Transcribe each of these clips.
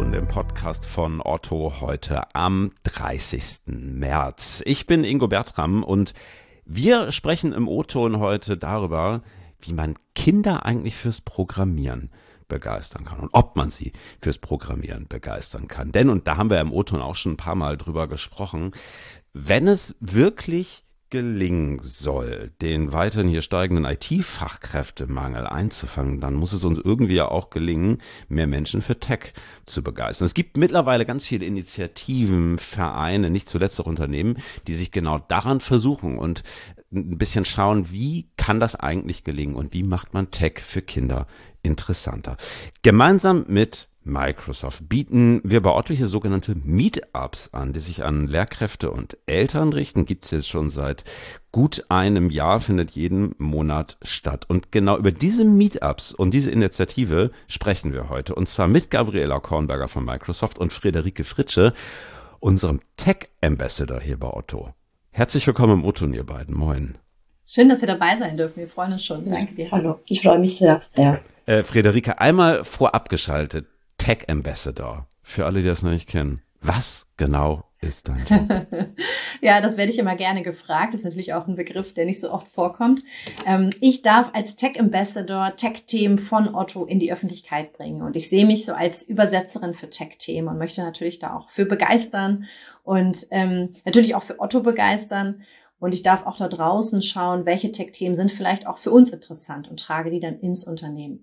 hören den Podcast von Otto heute am 30. März. Ich bin Ingo Bertram und wir sprechen im O-Ton heute darüber, wie man Kinder eigentlich fürs Programmieren begeistern kann und ob man sie fürs Programmieren begeistern kann. Denn, und da haben wir im O-Ton auch schon ein paar Mal drüber gesprochen, wenn es wirklich gelingen soll, den weiterhin hier steigenden IT-Fachkräftemangel einzufangen, dann muss es uns irgendwie ja auch gelingen, mehr Menschen für Tech zu begeistern. Es gibt mittlerweile ganz viele Initiativen, Vereine, nicht zuletzt auch Unternehmen, die sich genau daran versuchen und ein bisschen schauen, wie kann das eigentlich gelingen und wie macht man Tech für Kinder interessanter. Gemeinsam mit Microsoft bieten wir bei Otto hier sogenannte Meetups an, die sich an Lehrkräfte und Eltern richten. Gibt es jetzt schon seit gut einem Jahr, findet jeden Monat statt. Und genau über diese Meetups und diese Initiative sprechen wir heute. Und zwar mit Gabriela Kornberger von Microsoft und Friederike Fritsche, unserem Tech Ambassador hier bei Otto. Herzlich willkommen im O-Ton, ihr beiden. Moin. Schön, dass wir dabei sein dürfen. Wir freuen uns schon. Danke dir. Hallo, ich freue mich sehr, sehr. Friederike, einmal vorab geschaltet. Tech Ambassador, für alle, die das noch nicht kennen. Was genau ist dein Job? Ja, das werde ich immer gerne gefragt. Das ist natürlich auch ein Begriff, der nicht so oft vorkommt. Ich darf als Tech Ambassador Tech-Themen von Otto in die Öffentlichkeit bringen. Und ich sehe mich so als Übersetzerin für Tech-Themen und möchte natürlich da auch für begeistern und natürlich auch für Otto begeistern. Und ich darf auch da draußen schauen, welche Tech-Themen sind vielleicht auch für uns interessant und trage die dann ins Unternehmen.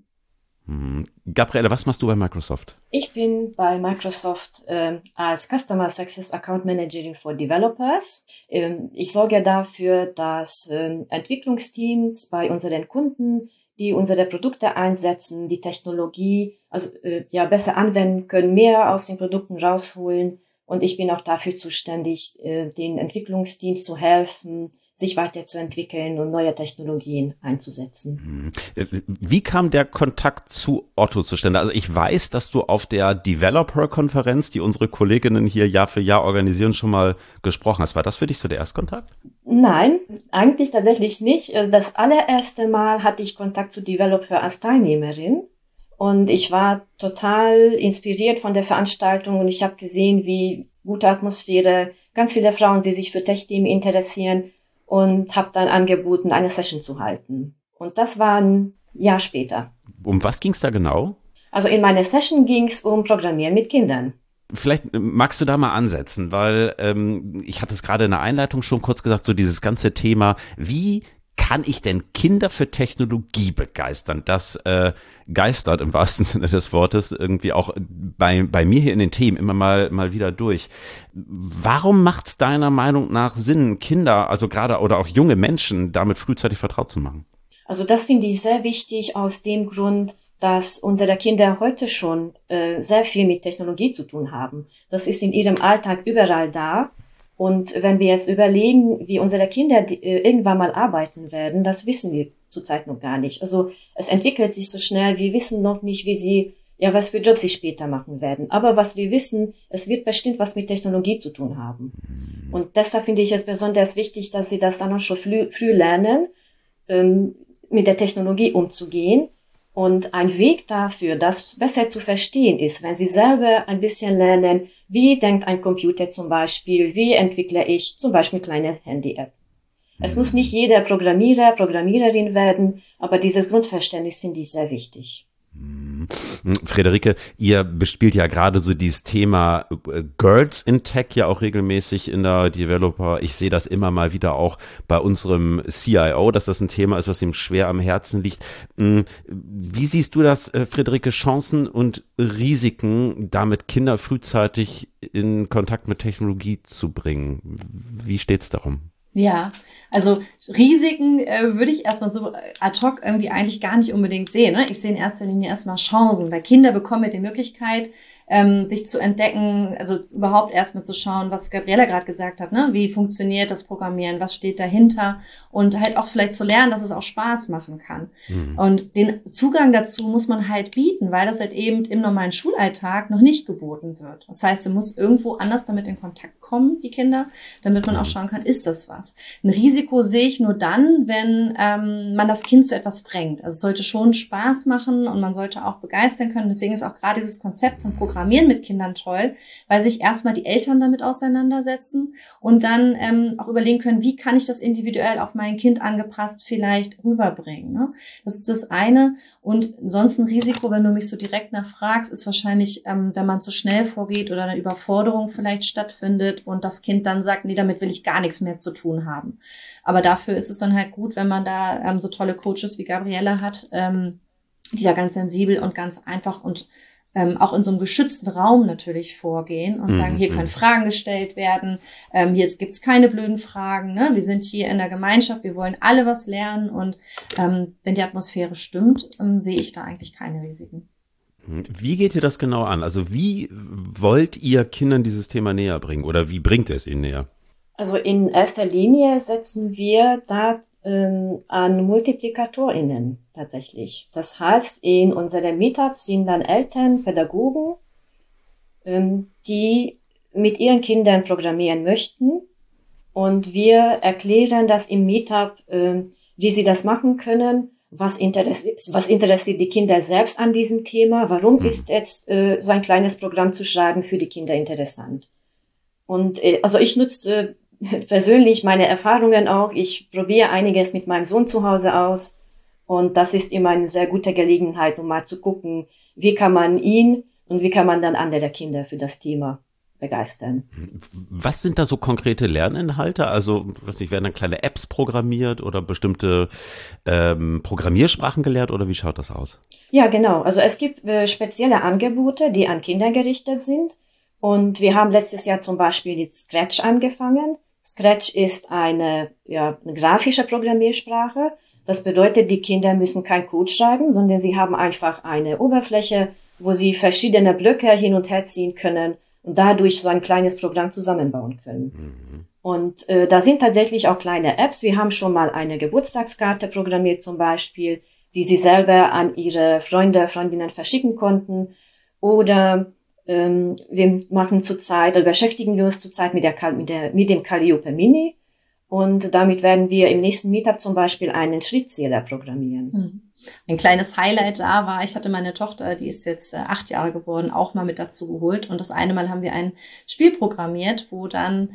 Gabriele, was machst du bei Microsoft? Ich bin bei Microsoft als Customer Success Account Managerin for Developers. Ich sorge dafür, dass Entwicklungsteams bei unseren Kunden, die unsere Produkte einsetzen, die Technologie besser anwenden können, mehr aus den Produkten rausholen. Und ich bin auch dafür zuständig, den Entwicklungsteams zu helfen, sich weiterzuentwickeln und neue Technologien einzusetzen. Wie kam der Kontakt zu Otto zustande? Also ich weiß, dass du auf der Developer-Konferenz, die unsere Kolleginnen hier Jahr für Jahr organisieren, schon mal gesprochen hast. War das für dich so der Erstkontakt? Nein, eigentlich tatsächlich nicht. Das allererste Mal hatte ich Kontakt zu Developer als Teilnehmerin. Und ich war total inspiriert von der Veranstaltung und ich habe gesehen, wie gute Atmosphäre, ganz viele Frauen, die sich für Tech-Themen interessieren und habe dann angeboten, eine Session zu halten. Und das war ein Jahr später. Um was ging es da genau? Also in meiner Session ging es um Programmieren mit Kindern. Vielleicht magst du da mal ansetzen, weil ich hatte es gerade in der Einleitung schon kurz gesagt, so dieses ganze Thema, wie kann ich denn Kinder für Technologie begeistern? Das geistert im wahrsten Sinne des Wortes irgendwie auch bei mir hier in den Themen immer mal wieder durch. Warum macht es deiner Meinung nach Sinn, Kinder, also gerade oder auch junge Menschen, damit frühzeitig vertraut zu machen? Also das finde ich sehr wichtig aus dem Grund, dass unsere Kinder heute schon sehr viel mit Technologie zu tun haben. Das ist in ihrem Alltag überall da. Und wenn wir jetzt überlegen, wie unsere Kinder irgendwann mal arbeiten werden, das wissen wir zurzeit noch gar nicht. Also es entwickelt sich so schnell, wir wissen noch nicht, was für Jobs sie später machen werden. Aber was wir wissen, es wird bestimmt was mit Technologie zu tun haben. Und deshalb finde ich es besonders wichtig, dass sie das dann auch schon früh lernen, mit der Technologie umzugehen. Und ein Weg dafür, das besser zu verstehen ist, wenn Sie selber ein bisschen lernen, wie denkt ein Computer zum Beispiel, wie entwickle ich zum Beispiel kleine Handy-App. Es muss nicht jeder Programmierer, Programmiererin werden, aber dieses Grundverständnis finde ich sehr wichtig. Friederike, ihr bespielt ja gerade so dieses Thema Girls in Tech ja auch regelmäßig in der Developer. Ich sehe das immer mal wieder auch bei unserem CIO, dass das ein Thema ist, was ihm schwer am Herzen liegt. Wie siehst du das, Friederike, Chancen und Risiken, damit Kinder frühzeitig in Kontakt mit Technologie zu bringen? Wie steht's darum? Ja, also Risiken würde ich erstmal so ad hoc irgendwie eigentlich gar nicht unbedingt sehen. Ne? Ich sehe in erster Linie erstmal Chancen, weil Kinder bekommen ja die Möglichkeit, sich zu entdecken, also überhaupt erstmal zu schauen, was Gabriela gerade gesagt hat, ne? Wie funktioniert das Programmieren, was steht dahinter und halt auch vielleicht zu lernen, dass es auch Spaß machen kann. Und den Zugang dazu muss man halt bieten, weil das halt eben im normalen Schulalltag noch nicht geboten wird. Das heißt, sie muss irgendwo anders damit in Kontakt kommen, die Kinder, damit man auch schauen kann, ist das was? Ein Risiko sehe ich nur dann, wenn man das Kind zu etwas drängt. Also es sollte schon Spaß machen und man sollte auch begeistern können. Deswegen ist auch gerade dieses Konzept von Programmieren Programmieren mit Kindern toll, weil sich erstmal die Eltern damit auseinandersetzen und dann auch überlegen können, wie kann ich das individuell auf mein Kind angepasst vielleicht rüberbringen. Ne? Das ist das eine. Und sonst ein Risiko, wenn du mich so direkt nachfragst, ist wahrscheinlich, wenn man zu schnell vorgeht oder eine Überforderung vielleicht stattfindet und das Kind dann sagt, nee, damit will ich gar nichts mehr zu tun haben. Aber dafür ist es dann halt gut, wenn man da so tolle Coaches wie Gabriele hat, die da ganz sensibel und ganz einfach und auch in so einem geschützten Raum natürlich vorgehen und sagen, hier können Fragen gestellt werden, hier gibt's keine blöden Fragen, ne? Wir sind hier in der Gemeinschaft, wir wollen alle was lernen und wenn die Atmosphäre stimmt, sehe ich da eigentlich keine Risiken. Wie geht ihr das genau an? Also wie wollt ihr Kindern dieses Thema näher bringen oder wie bringt es ihnen näher? Also in erster Linie setzen wir da an MultiplikatorInnen tatsächlich. Das heißt, in unseren Meetups sind dann Eltern, Pädagogen, die mit ihren Kindern programmieren möchten. Und wir erklären das im Meetup, wie sie das machen können, was interessiert die Kinder selbst an diesem Thema, warum ist jetzt so ein kleines Programm zu schreiben für die Kinder interessant. Und also ich nutze persönlich meine Erfahrungen auch. Ich probiere einiges mit meinem Sohn zu Hause aus und das ist immer eine sehr gute Gelegenheit, um mal zu gucken, wie kann man ihn und wie kann man dann andere Kinder für das Thema begeistern. Was sind da so konkrete Lerninhalte? Also, weiß nicht, werden dann kleine Apps programmiert oder bestimmte Programmiersprachen gelehrt oder wie schaut das aus? Ja, genau. Also es gibt spezielle Angebote, die an Kinder gerichtet sind. Und wir haben letztes Jahr zum Beispiel mit Scratch angefangen. Scratch ist eine grafische Programmiersprache. Das bedeutet, die Kinder müssen kein Code schreiben, sondern sie haben einfach eine Oberfläche, wo sie verschiedene Blöcke hin und her ziehen können und dadurch so ein kleines Programm zusammenbauen können. Und da sind tatsächlich auch kleine Apps. Wir haben schon mal eine Geburtstagskarte programmiert zum Beispiel, die sie selber an ihre Freundinnen verschicken konnten. Oder wir beschäftigen wir uns zurzeit mit dem Calliope Mini und damit werden wir im nächsten Meetup zum Beispiel einen Schrittzähler programmieren. Ein kleines Highlight da war, ich hatte meine Tochter, die ist jetzt 8 Jahre geworden, auch mal mit dazu geholt und das eine Mal haben wir ein Spiel programmiert, wo dann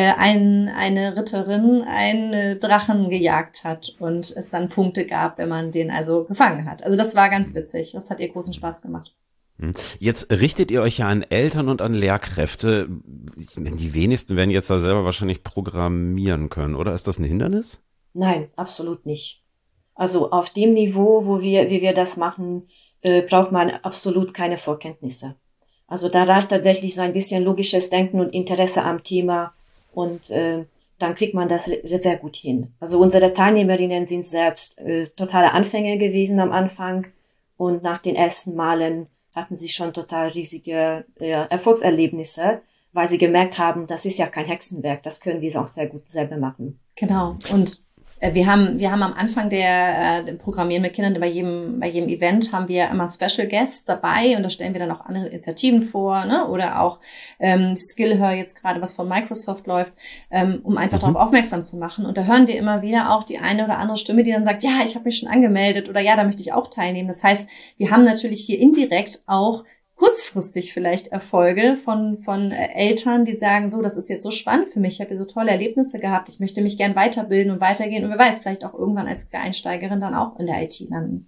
eine Ritterin einen Drachen gejagt hat und es dann Punkte gab, wenn man den also gefangen hat. Also das war ganz witzig, das hat ihr großen Spaß gemacht. Jetzt richtet ihr euch ja an Eltern und an Lehrkräfte. Die wenigsten werden jetzt da selber wahrscheinlich programmieren können, oder? Ist das ein Hindernis? Nein, absolut nicht. Also auf dem Niveau, wie wir das machen, braucht man absolut keine Vorkenntnisse. Also da reicht tatsächlich so ein bisschen logisches Denken und Interesse am Thema und dann kriegt man das sehr gut hin. Also unsere Teilnehmerinnen sind selbst totale Anfänger gewesen am Anfang und nach den ersten Malen hatten sie schon total riesige Erfolgserlebnisse, weil sie gemerkt haben, das ist ja kein Hexenwerk, das können wir auch sehr gut selber machen. Genau. Und wir haben am Anfang der Programmieren mit Kindern bei jedem Event haben wir immer Special Guests dabei und da stellen wir dann auch andere Initiativen vor, ne? Oder auch Skillhör jetzt gerade, was von Microsoft läuft, um einfach darauf aufmerksam zu machen. Und da hören wir immer wieder auch die eine oder andere Stimme, die dann sagt, ja, ich habe mich schon angemeldet oder ja, da möchte ich auch teilnehmen. Das heißt, wir haben natürlich hier indirekt auch kurzfristig vielleicht Erfolge von Eltern, die sagen, so, das ist jetzt so spannend für mich, ich habe hier so tolle Erlebnisse gehabt, ich möchte mich gern weiterbilden und weitergehen und wer weiß, vielleicht auch irgendwann als Quereinsteigerin dann auch in der IT landen.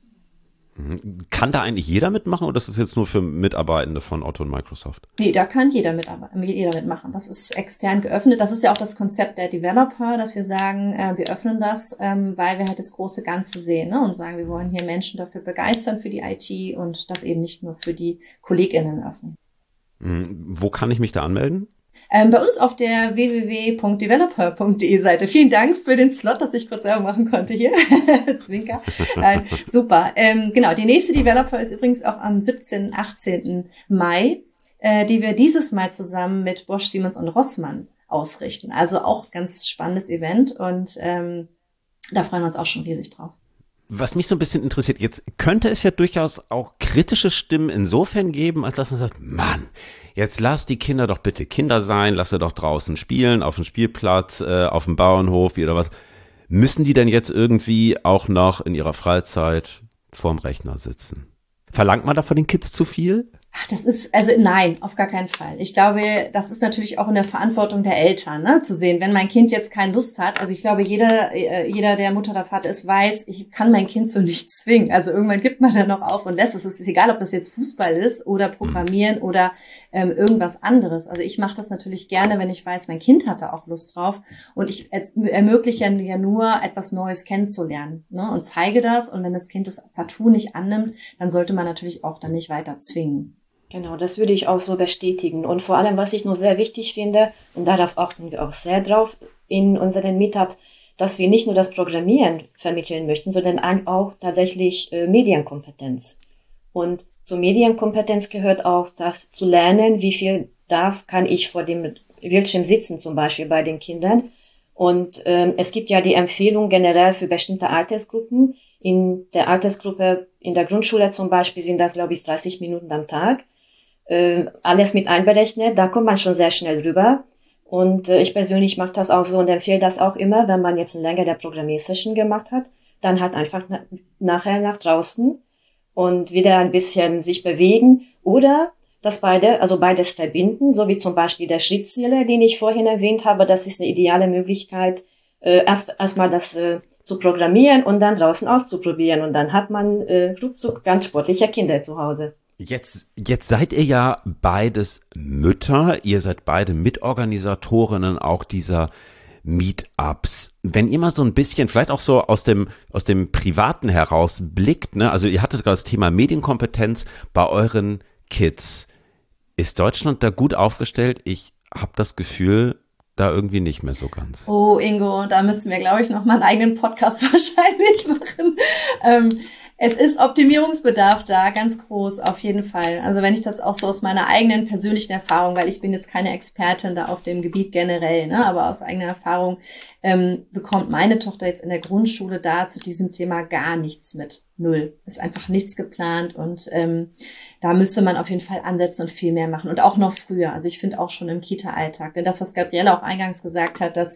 Kann da eigentlich jeder mitmachen oder ist das jetzt nur für Mitarbeitende von Otto und Microsoft? Nee, da kann jeder mitmachen. Das ist extern geöffnet. Das ist ja auch das Konzept der Developer, dass wir sagen, wir öffnen das, weil wir halt das große Ganze sehen, ne? Und sagen, wir wollen hier Menschen dafür begeistern für die IT und das eben nicht nur für die KollegInnen öffnen. Wo kann ich mich da anmelden? Bei uns auf der www.developer.de Seite. Vielen Dank für den Slot, dass ich kurz Werbung machen konnte hier. Zwinker. Super. Genau, die nächste Developer ist übrigens auch am 17. 18. Mai, die wir dieses Mal zusammen mit Bosch, Siemens und Rossmann ausrichten. Also auch ganz spannendes Event und da freuen wir uns auch schon riesig drauf. Was mich so ein bisschen interessiert, jetzt könnte es ja durchaus auch kritische Stimmen insofern geben, als dass man sagt, Mann, jetzt lass die Kinder doch bitte Kinder sein, lass sie doch draußen spielen, auf dem Spielplatz, auf dem Bauernhof oder was. Müssen die denn jetzt irgendwie auch noch in ihrer Freizeit vorm Rechner sitzen? Verlangt man da von den Kids zu viel? Ach, das ist, also nein, auf gar keinen Fall. Ich glaube, das ist natürlich auch in der Verantwortung der Eltern, ne, zu sehen, wenn mein Kind jetzt keine Lust hat. Also ich glaube, jeder, der Mutter oder Vater ist, weiß, ich kann mein Kind so nicht zwingen. Also irgendwann gibt man dann noch auf und lässt es. Es ist egal, ob das jetzt Fußball ist oder Programmieren oder irgendwas anderes. Also ich mache das natürlich gerne, wenn ich weiß, mein Kind hat da auch Lust drauf. Und ich ermögliche ja nur, etwas Neues kennenzulernen, ne, und zeige das. Und wenn das Kind das partout nicht annimmt, dann sollte man natürlich auch dann nicht weiter zwingen. Genau, das würde ich auch so bestätigen. Und vor allem, was ich noch sehr wichtig finde, und darauf achten wir auch sehr drauf in unseren Meetups, dass wir nicht nur das Programmieren vermitteln möchten, sondern auch tatsächlich Medienkompetenz. Und zur Medienkompetenz gehört auch das zu lernen, wie viel kann ich vor dem Bildschirm sitzen, zum Beispiel bei den Kindern. Und es gibt ja die Empfehlung generell für bestimmte Altersgruppen. In der Altersgruppe, in der Grundschule zum Beispiel, sind das, glaube ich, 30 Minuten am Tag. Alles mit einberechnet, da kommt man schon sehr schnell rüber. Und ich persönlich mache das auch so und empfehle das auch immer, wenn man jetzt eine längere Programmiersession gemacht hat, dann halt einfach nachher nach draußen und wieder ein bisschen sich bewegen oder beides verbinden, so wie zum Beispiel der Schrittzähler, den ich vorhin erwähnt habe. Das ist eine ideale Möglichkeit, erstmal das zu programmieren und dann draußen auszuprobieren. Und dann hat man ruckzuck ganz sportliche Kinder zu Hause. Jetzt seid ihr ja beides Mütter, ihr seid beide Mitorganisatorinnen auch dieser Meetups. Wenn ihr mal so ein bisschen, vielleicht auch so aus dem Privaten heraus blickt, ne, also ihr hattet gerade das Thema Medienkompetenz bei euren Kids. Ist Deutschland da gut aufgestellt? Ich habe das Gefühl, da irgendwie nicht mehr so ganz. Oh, Ingo, da müssten wir, glaube ich, noch mal einen eigenen Podcast wahrscheinlich machen. Es ist Optimierungsbedarf da, ganz groß, auf jeden Fall. Also wenn ich das auch so aus meiner eigenen persönlichen Erfahrung, weil ich bin jetzt keine Expertin da auf dem Gebiet generell, ne, aber aus eigener Erfahrung bekommt meine Tochter jetzt in der Grundschule da zu diesem Thema gar nichts mit. Null. Ist einfach nichts geplant und da müsste man auf jeden Fall ansetzen und viel mehr machen. Und auch noch früher. Also ich finde auch schon im Kita-Alltag. Denn das, was Gabriele auch eingangs gesagt hat, dass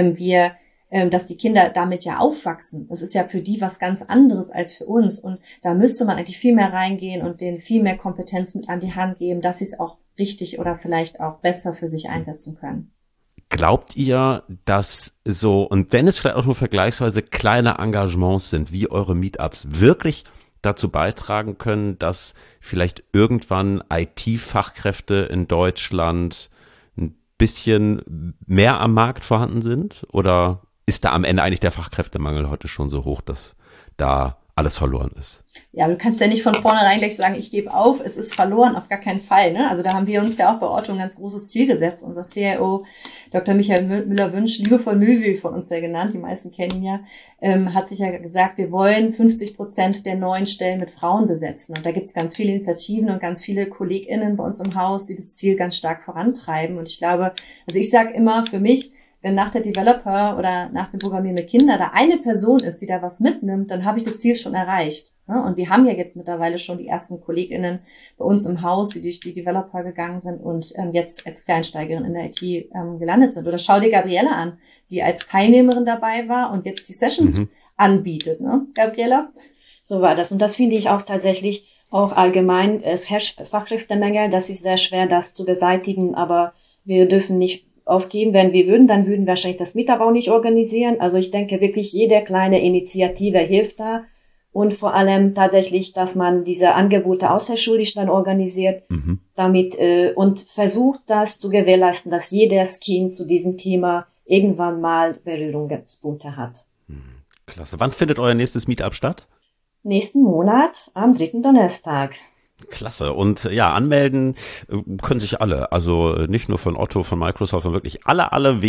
dass die Kinder damit ja aufwachsen. Das ist ja für die was ganz anderes als für uns. Und da müsste man eigentlich viel mehr reingehen und denen viel mehr Kompetenz mit an die Hand geben, dass sie es auch richtig oder vielleicht auch besser für sich einsetzen können. Glaubt ihr, dass so, und wenn es vielleicht auch nur vergleichsweise kleine Engagements sind, wie eure Meetups, wirklich dazu beitragen können, dass vielleicht irgendwann IT-Fachkräfte in Deutschland ein bisschen mehr am Markt vorhanden sind? Oder ist da am Ende eigentlich der Fachkräftemangel heute schon so hoch, dass da alles verloren ist? Ja, du kannst ja nicht von vornherein gleich sagen, ich gebe auf, es ist verloren, auf gar keinen Fall. Ne? Also da haben wir uns ja auch bei Otto ein ganz großes Ziel gesetzt. Unser CIO, Dr. Michael Müller-Wünsch, liebevoll Müwi von uns ja genannt, die meisten kennen ihn ja, hat sich ja gesagt, wir wollen 50% der neuen Stellen mit Frauen besetzen. Und da gibt's ganz viele Initiativen und ganz viele KollegInnen bei uns im Haus, die das Ziel ganz stark vorantreiben. Und ich glaube, also ich sage immer für mich, wenn nach der Developer oder nach dem Programmieren mit Kindern da eine Person ist, die da was mitnimmt, dann habe ich das Ziel schon erreicht. Und wir haben ja jetzt mittlerweile schon die ersten KollegInnen bei uns im Haus, die durch die Developer gegangen sind und jetzt als Quereinsteigerin in der IT gelandet sind. Oder schau dir Gabriele an, die als Teilnehmerin dabei war und jetzt die Sessions anbietet, ne, Gabriele? So war das. Und das finde ich auch tatsächlich auch allgemein. Es herrscht Fachkräftemangel, das ist sehr schwer, das zu beseitigen, aber wir dürfen nicht aufgeben. Wenn wir würden, dann würden wir wahrscheinlich das Meetup auch nicht organisieren. Also ich denke wirklich, jede kleine Initiative hilft da. Und vor allem tatsächlich, dass man diese Angebote außerschulisch dann organisiert, damit und versucht, das zu gewährleisten, dass jedes Kind zu diesem Thema irgendwann mal Berührungspunkte hat. Klasse. Wann findet euer nächstes Meetup statt? Nächsten Monat am 3. Donnerstag. Klasse. Und ja, anmelden können sich alle. Also nicht nur von Otto, von Microsoft, sondern wirklich alle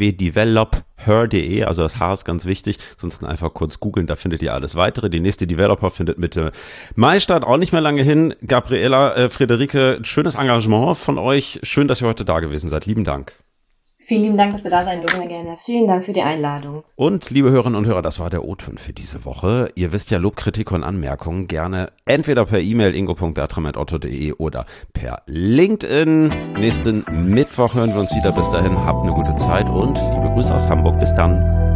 www.developher.de. Also das H ist ganz wichtig. Ansonsten einfach kurz googeln, da findet ihr alles weitere. Die nächste Developer findet Mitte Mai statt. Auch nicht mehr lange hin. Gabriela, Friederike, schönes Engagement von euch. Schön, dass ihr heute da gewesen seid. Lieben Dank. Vielen lieben Dank, dass wir da sein durften. Sehr gerne. Vielen Dank für die Einladung. Und liebe Hörerinnen und Hörer, das war der O-Ton für diese Woche. Ihr wisst ja, Lob, Kritik und Anmerkungen gerne entweder per E-Mail ingo.bertram@otto.de oder per LinkedIn. Nächsten Mittwoch hören wir uns wieder. Bis dahin, habt eine gute Zeit und liebe Grüße aus Hamburg. Bis dann.